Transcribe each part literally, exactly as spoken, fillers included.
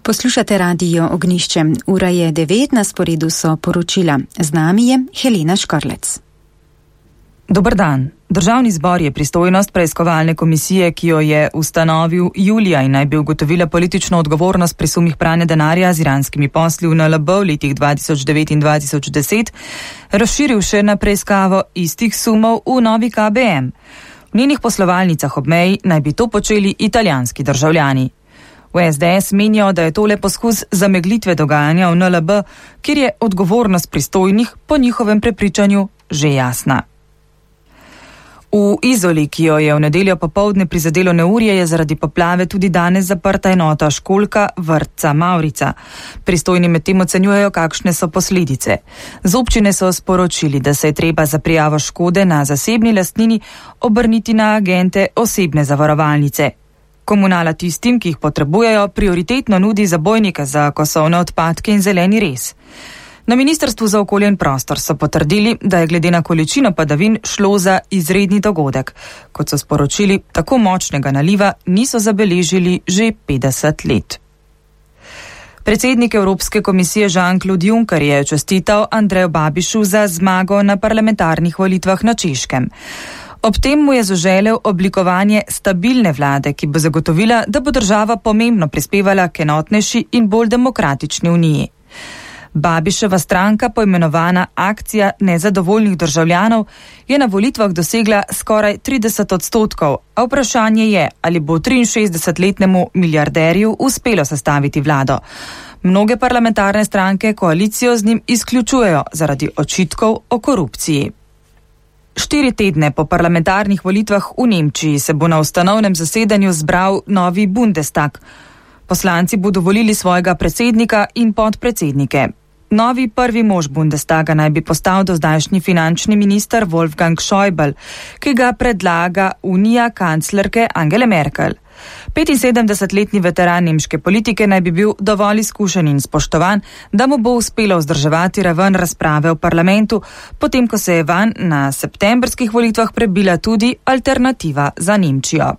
Poslušate radio Ognjišče. Ura je devet, na sporedu so poročila. Z nami je Helena Škorlec. Dober dan. Državni zbor je pristojnost preiskovalne komisije, ki jo je ustanovil julija in naj bi ugotovila politično odgovornost pri sumih pranja denarja z iranskimi posli v N L B v letih dva tisoč devet in dva tisoč deset, razširil še na preiskavo istih sumov v novi K B M. V njenih poslovalnicah ob meji naj bi to počeli italijanski državljani. V S D S menijo, da je tole poskus zameglitve dogajanja v N L B, kjer je odgovornost pristojnih po njihovem prepričanju že jasna. V Izoli, ki jo je v nedeljo popoldne prizadelo neurje, je zaradi poplave tudi danes zaprta enota školka vrtca Mavrica. Pristojni med tem ocenjujejo, kakšne so posledice. Z občine so sporočili, da se je treba za prijavo škode na zasebni lastnini obrniti na agente osebne zavarovalnice. Komunala tistim, ki jih potrebujejo, prioritetno nudi zabojnike za kosovne odpadke in zeleni rez. Na Ministrstvu za okolje in prostor so potrdili, da je glede na količino padavin šlo za izredni dogodek. Kot so sporočili, tako močnega naliva niso zabeležili že petdeset let. Predsednik Evropske komisije Jean-Claude Juncker je čestital Andreju Babišu za zmago na parlamentarnih volitvah na Češkem. Ob tem mu je zaželel oblikovanje stabilne vlade, ki bo zagotovila, da bo država pomembno prispevala k enotnejši in bolj demokratični uniji. Babiševa stranka, poimenovana Akcija nezadovoljnih državljanov, je na volitvah dosegla skoraj trideset odstotkov, a vprašanje je, ali bo triinšestdesetletnemu milijarderju uspelo sestaviti vlado. Mnoge parlamentarne stranke koalicijo z njim izključujejo zaradi očitkov o korupciji. Štiri tedne po parlamentarnih volitvah v Nemčiji se bo na ustanovnem zasedanju zbral novi Bundestag. Poslanci bodo volili svojega predsednika in podpredsednike. Novi prvi mož Bundestaga naj bi postal dozdajšnji finančni minister Wolfgang Schäuble, ki ga predlaga unija kanclerke Angele Merkel. petinsedemdesetletni veteran nemške politike naj bi bil dovolj izkušen in spoštovan, da mu bo uspelo vzdrževati raven razprave v parlamentu, potem ko se je vanj na septembrskih volitvah prebila tudi Alternativa za Nemčijo.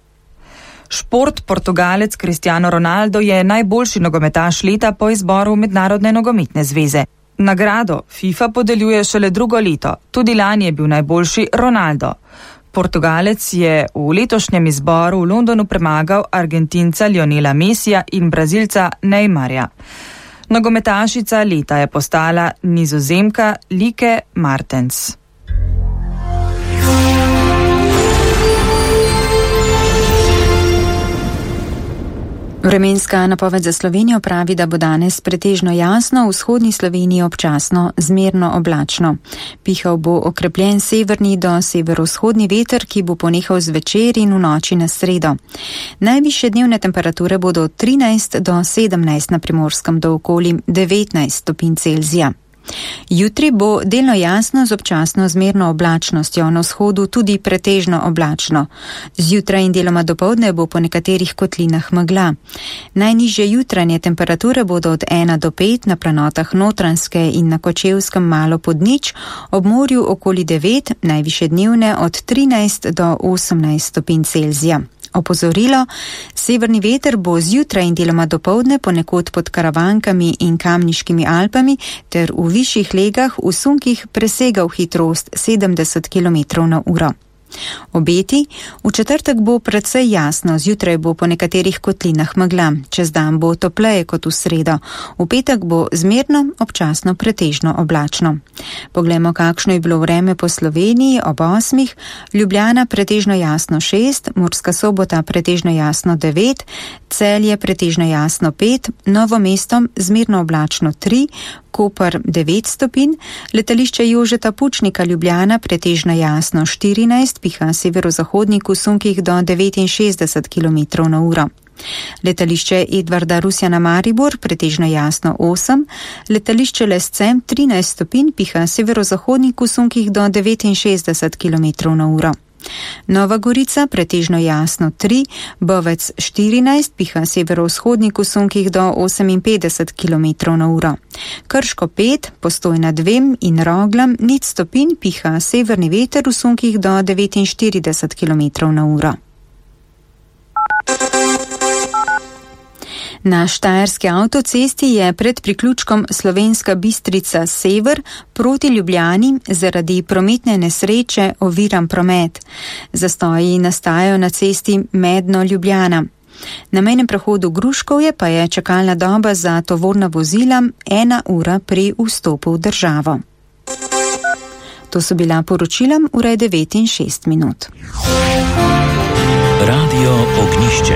Šport. Portugalec Cristiano Ronaldo je najboljši nogometaš leta po izboru Mednarodne nogometne zveze. Nagrado FIFA podeljuje šele drugo leto, tudi lani je bil najboljši Ronaldo. Portugalec je v letošnjem izboru v Londonu premagal Argentinca Lionela Messija in Brazilca Neymarja. Nogometašica leta je postala Nizozemka Lieke Martens. Vremenska napoved za Slovenijo pravi, da bo danes pretežno jasno, v vzhodni Sloveniji občasno zmerno oblačno. Pihal bo okrepljen severni do severovzhodni veter, ki bo ponehal zvečer in v noči na sredo. Najvišje dnevne temperature bodo od trinajst do sedemnajst na Primorskem do okoli devetnajst stopinj Celzija. Jutri bo delno jasno z občasno zmerno oblačnostjo, na vzhodu tudi pretežno oblačno. Zjutraj in deloma dopoldne bo po nekaterih kotlinah megla. Najnižje jutranje temperature bodo od ena do pet, na planotah Notranjske in na Kočevskem malo pod nič, ob morju okoli devet, najvišje dnevne od trinajst do osemnajst stopinj Celzija. Opozorilo, severni veter bo zjutraj in deloma dopoldne ponekod pod Karavankami in Kamniškimi Alpami ter v višjih legah v sunkih presegal hitrost sedemdeset kilometrov na uro. Obeti, v četrtek bo precej jasno, zjutraj bo po nekaterih kotlinah megla, čez dan bo topleje kot v sredo, v petek bo zmerno, občasno pretežno oblačno. Poglejmo, kakšno je bilo vreme po Sloveniji ob osmih, Ljubljana pretežno jasno šest, Murska Sobota pretežno jasno devet, Celje pretežno jasno pet, Novo mesto zmerno oblačno tri, Koper devet stopinj, letališče Jožeta Pučnika Ljubljana pretežno jasno štirinajst, piha severozahodnik v sunkih do devetinšestdeset kilometrov na uro. Letališče Edvarda Rusjana Maribor pretežno jasno osem, letališče Lescem trinajst stopinj, piha severozahodnik v sunkih do devetinšestdeset kilometrov na uro. Nova Gorica pretežno jasno tri, Bovec štirinajst, piha severovzhodnik v sunkih do oseminpetdeset kilometrov na uro. Krško pet, Postojna dve in Roglam nič stopinj, piha severni veter v sunkih do devetinštirideset kilometrov na uro. Na štajerski avtocesti je pred priključkom Slovenska Bistrica sever proti Ljubljani zaradi prometne nesreče oviran promet. Zastoji nastajajo na cesti Medno-Ljubljana. Na mejnem prehodu Gruškovje pa je čakalna doba za tovorna vozila ena ura pri vstopu v državo. To so bila poročila ure devet in šest minut. Radio Ognišče.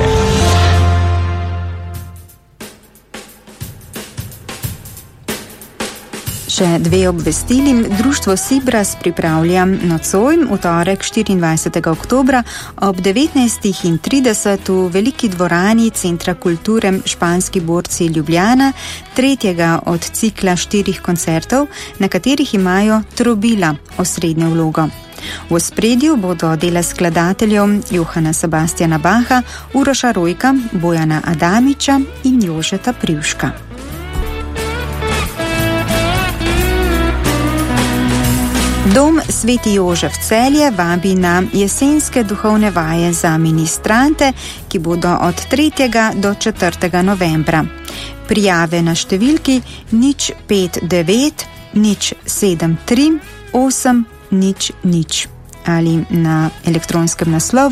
Še dve obvestilim. Društvo Sibras pripravlja nocoj v torek štiriindvajsetega oktobra ob devetnajstih trideset v veliki dvorani Centra kulture Španski borci Ljubljana, tretjega od cikla štirih koncertov, na katerih imajo trobila osrednjo vlogo. V ospredju bodo dela skladateljev Johana Sebastiana Bacha, Uroša Rojka, Bojana Adamiča in Jožeta Privška. Dom Sveti Jožef Celje vabi na jesenske duhovne vaje za ministrante, ki bodo od tretjega do četrtega novembra. Prijave na številki nič pet devet nič sedem tri osem nič nič ali na elektronskem naslovu